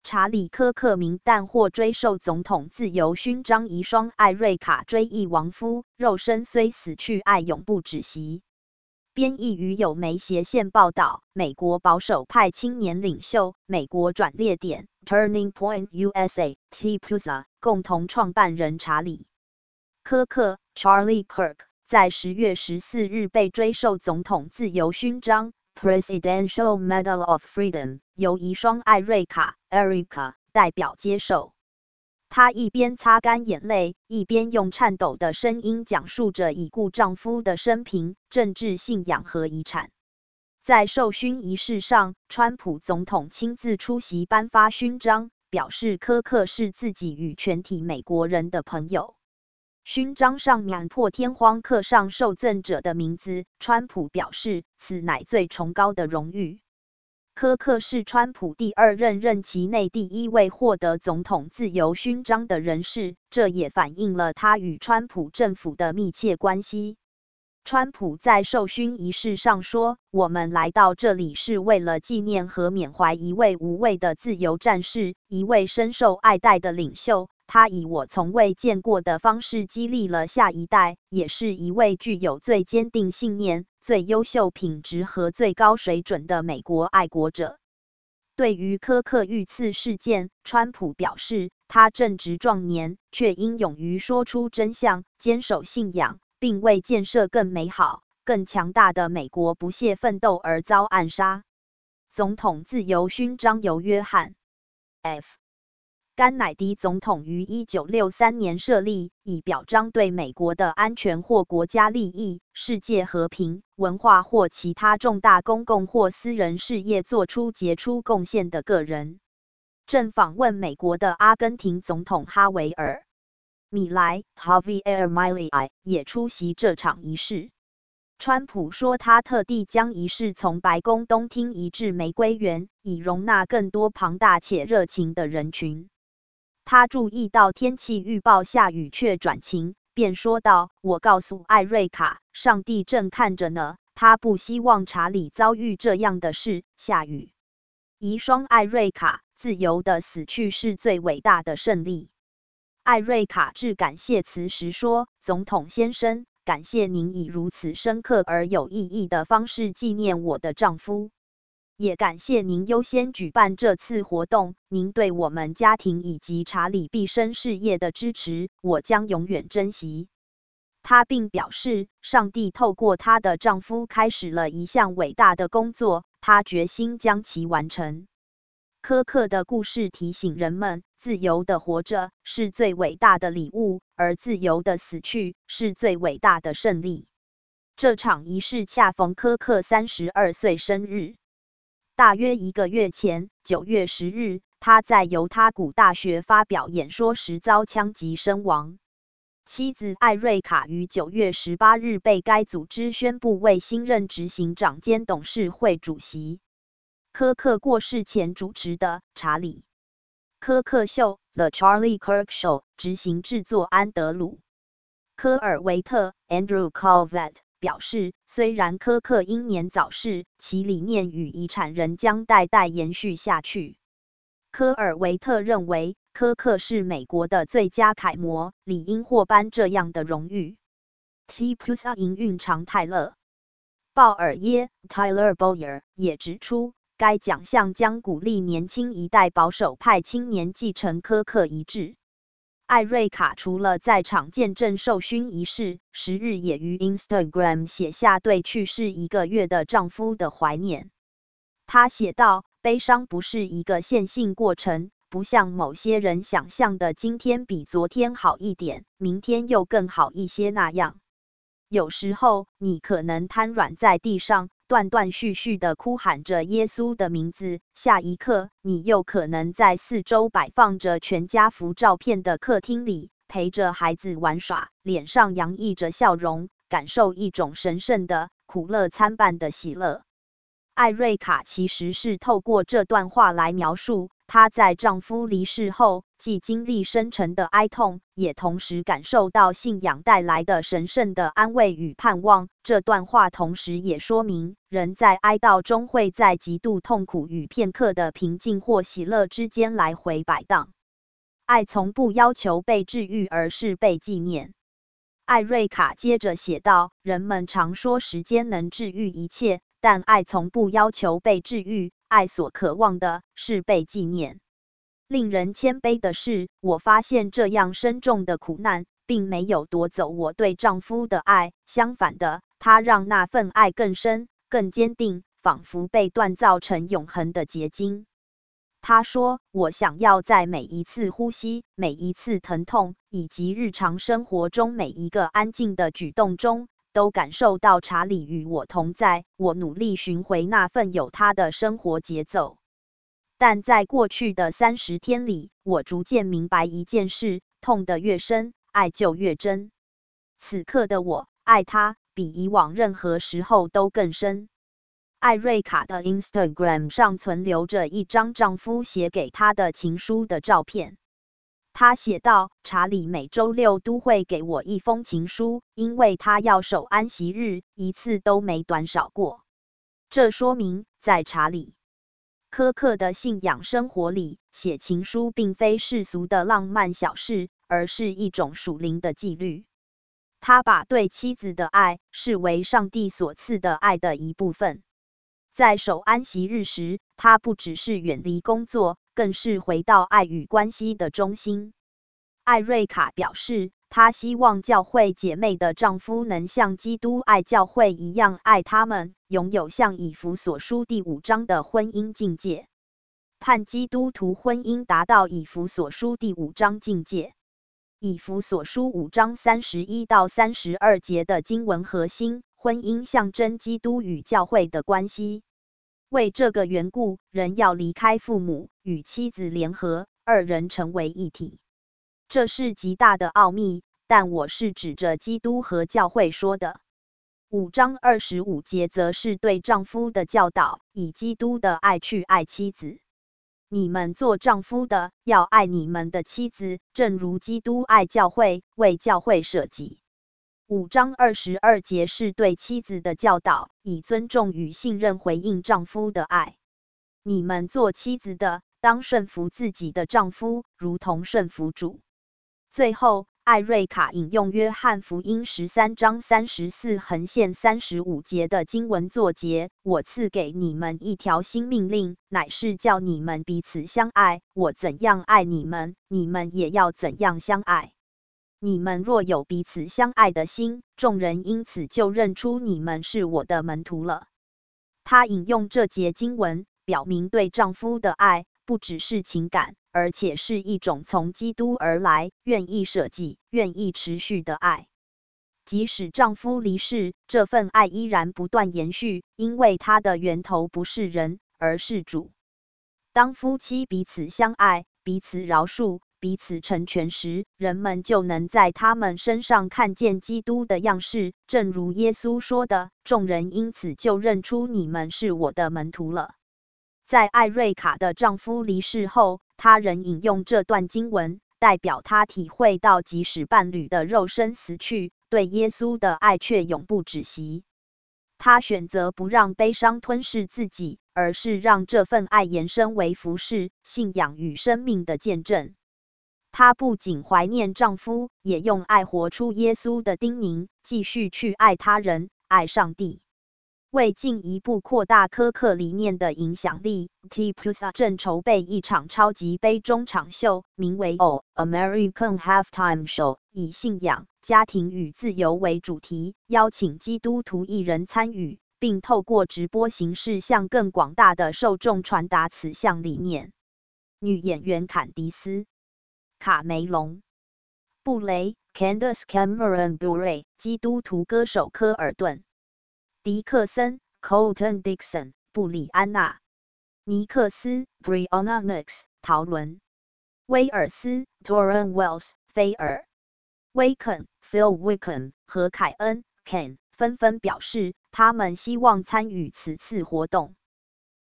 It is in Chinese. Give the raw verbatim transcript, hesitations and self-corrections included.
查理·科克名但获追授总统自由勋章遗孀艾瑞卡追忆亡夫，肉身虽死去，爱永不止息。编译于有媒斜线报道，美国保守派青年领袖、美国转捩点 Turning Point U S A T P U S A 共同创办人查理·科克 Charlie Kirk 在十月十四日被追授总统自由勋章 Presidential Medal of Freedom， 由遗孀艾瑞卡 Erica 代表接受。她一边擦干眼泪，一边用颤抖的声音讲述着已故丈夫的生平、政治信仰和遗产。在授勋仪式上，川普总统亲自出席颁发勋章，表示科克是自己与全体美国人的朋友。勋章上面破天荒刻上受赠者的名字，川普表示，此乃最崇高的荣誉。科克是川普第二任任期内第一位获得总统自由勋章的人士，这也反映了他与川普政府的密切关系。川普在授勋仪式上说：“我们来到这里是为了纪念和缅怀一位无畏的自由战士，一位深受爱戴的领袖。他以我从未见过的方式激励了下一代，也是一位具有最坚定信念、最优秀品质和最高水准的美国爱国者。”对于科克遇刺事件，川普表示，他正值壮年，却因勇于说出真相、坚守信仰，并为建设更美好、更强大的美国不懈奋斗而遭暗杀。总统自由勋章由约翰 ·F. 甘乃迪总统于一九六三年设立，以表彰对美国的安全或国家利益、世界和平、文化或其他重大公共或私人事业做出杰出贡献的个人。正访问美国的阿根廷总统哈维尔·米莱 Javier Milei 也出席这场仪式。川普说，他特地将仪式从白宫东厅移至玫瑰园，以容纳更多庞大且热情的人群。他注意到天气预报下雨却转晴，便说道：“我告诉艾瑞卡，上帝正看着呢，他不希望查理遭遇这样的事，下雨。”遗孀艾瑞卡，自由的死去是最伟大的胜利。艾瑞卡致感谢词时说：“总统先生，感谢您以如此深刻而有意义的方式纪念我的丈夫。也感谢您优先举办这次活动，您对我们家庭以及查理毕生事业的支持，我将永远珍惜。”她并表示，上帝透过她的丈夫开始了一项伟大的工作，她决心将其完成。科克的故事提醒人们，自由的活着是最伟大的礼物，而自由的死去是最伟大的胜利。这场仪式恰逢科克三十二岁生日。大约一个月前，九月十日，他在犹他谷大学发表演说时遭枪击身亡。妻子艾瑞卡于九月十八日被该组织宣布为新任执行长兼董事会主席。科克过世前主持的查理·科克秀 The Charlie Kirk Show 执行制作安德鲁·科尔维特 Andrew Calvet表示，虽然科克英年早逝，其理念与遗产仍将代代延续下去。科尔维特认为，科克是美国的最佳楷模，理应获颁这样的荣誉。T P U S A 营运长泰勒·鲍尔耶 Tyler Boyer 也指出，该奖项将鼓励年轻一代保守派青年继承科克遗志。艾瑞卡除了在场见证授勋仪式，十日也于 Instagram 写下对去世一个月的丈夫的怀念。她写道：“悲伤不是一个线性过程，不像某些人想象的今天比昨天好一点，明天又更好一些那样。有时候，你可能瘫软在地上，断断续续地哭喊着耶稣的名字，下一刻，你又可能在四周摆放着全家福照片的客厅里，陪着孩子玩耍，脸上洋溢着笑容，感受一种神圣的、苦乐参半的喜乐。”艾瑞卡其实是透过这段话来描述，她在丈夫离世后， 既经历深沉的哀痛，也同时感受到信仰带来的神圣的安慰与盼望。这段话同时也说明，人在哀悼中会在极度痛苦与片刻的平静或喜乐之间来回摆荡。爱从不要求被治愈，而是被纪念。艾瑞卡接着写道，人们常说时间能治愈一切，但爱从不要求被治愈，爱所渴望的是被纪念。令人谦卑的是，我发现这样深重的苦难并没有夺走我对丈夫的爱，相反的，它让那份爱更深、更坚定，仿佛被锻造成永恒的结晶。他说，我想要在每一次呼吸、每一次疼痛，以及日常生活中每一个安静的举动中，都感受到查理与我同在。我努力寻回那份有他的生活节奏。但在过去的三十天里，我逐渐明白一件事，痛得越深，爱就越真。此刻的我，爱他，比以往任何时候都更深。艾瑞卡的 Instagram 上存留着一张丈夫写给她的情书的照片。她写道，查理每周六都会给我一封情书，因为他要守安息日，一次都没短少过。这说明，在查理苛刻的信仰生活里，写情书并非世俗的浪漫小事，而是一种属灵的纪律。他把对妻子的爱视为上帝所赐的爱的一部分。在守安息日时，他不只是远离工作，更是回到爱与关系的中心。艾瑞卡表示，她希望教会姐妹的丈夫能像基督爱教会一样爱他们，拥有像以弗所书第五章的婚姻境界。盼基督徒婚姻达到以弗所书第五章境界。以弗所书五章三十一到三十二节的经文核心，婚姻象征基督与教会的关系。为这个缘故，人要离开父母，与妻子联合，二人成为一体。这是极大的奥秘，但我是指着基督和教会说的。五章二十五节则是对丈夫的教导，以基督的爱去爱妻子。你们做丈夫的，要爱你们的妻子，正如基督爱教会，为教会舍己。五章二十二节是对妻子的教导，以尊重与信任回应丈夫的爱。你们做妻子的，当顺服自己的丈夫，如同顺服主。最后，艾瑞卡引用约翰福音十三章三十四横线三十五节的经文作结：我赐给你们一条新命令，乃是叫你们彼此相爱。我怎样爱你们，你们也要怎样相爱。你们若有彼此相爱的心，众人因此就认出你们是我的门徒了。他引用这节经文，表明对丈夫的爱不只是情感，而且是一种从基督而来、愿意舍己、愿意持续的爱。即使丈夫离世，这份爱依然不断延续，因为它的源头不是人，而是主。当夫妻彼此相爱、彼此饶恕、彼此成全时，人们就能在他们身上看见基督的样式，正如耶稣说的，众人因此就认出你们是我的门徒了。在艾瑞卡的丈夫离世后，她仍引用这段经文，代表她体会到即使伴侣的肉身死去，对耶稣的爱却永不止息。她选择不让悲伤吞噬自己，而是让这份爱延伸为服事、信仰与生命的见证。她不仅怀念丈夫，也用爱活出耶稣的叮咛，继续去爱他人、爱上帝。为进一步扩大苛刻理念的影响力 ，T P U S A 正筹备一场超级杯中场秀，名为 All American Halftime Show， 以信仰、家庭与自由为主题，邀请基督徒艺人参与，并透过直播形式向更广大的受众传达此项理念。女演员坎迪斯·卡梅隆·布雷 （Candace Cameron Bure）、基督徒歌手科尔顿。迪克森 Colton Dixon 布里安娜、尼克斯 Brianna Nix 陶伦、威尔斯 Doran Wells 菲尔、威肯 Phil Wickham 和凯恩 Ken 纷纷表示，他们希望参与此次活动。